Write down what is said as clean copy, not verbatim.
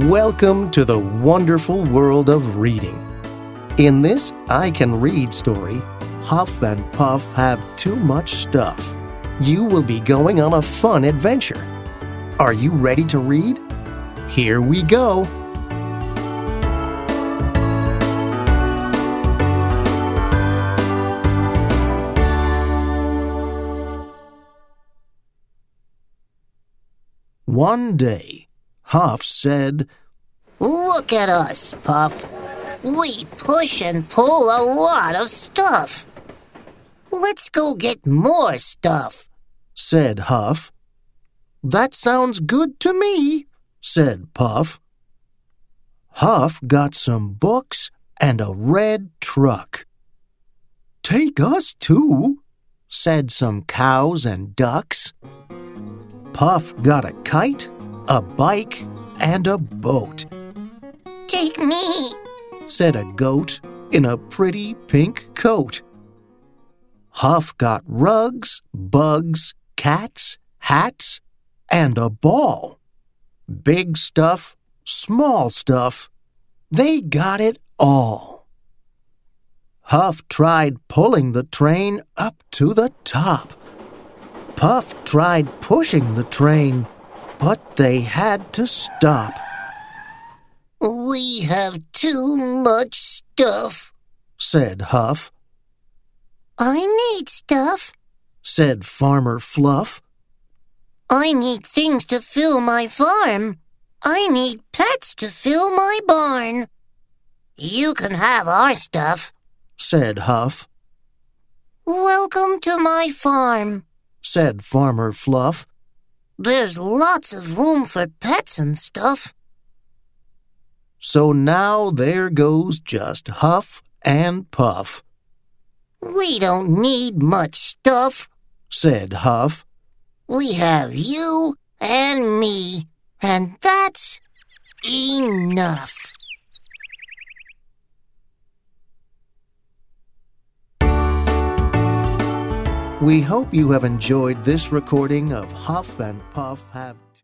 Welcome to the wonderful world of reading. In this I Can Read story, Huff and Puff have too much stuff. You will be going on a fun adventure. Are you ready to read? Here we go. One day, Huff said, "Look at us, Puff. We push and pull a lot of stuff. Let's go get more stuff," said Huff. "That sounds good to me," said Puff. Huff got some books and a red truck. "Take us too," said some cows and ducks. Puff got a kite, a bike, and a boat. "Take me," said a goat in a pretty pink coat. Huff got rugs, bugs, cats, hats, and a ball. Big stuff, small stuff, they got it all. Huff tried pulling the train up to the top. Puff tried pushing the train, but they had to stop. "We have too much stuff," said Huff. "I need stuff," said Farmer Fluff. "I need things to fill my farm. I need pets to fill my barn. You can have our stuff," said Huff. "Welcome to my farm," said Farmer Fluff. "There's lots of room for pets and stuff." So now there goes just Huff and Puff. "We don't need much stuff," said Huff. "We have you and me, and that's enough." We hope you have enjoyed this recording of Huff and Puff Have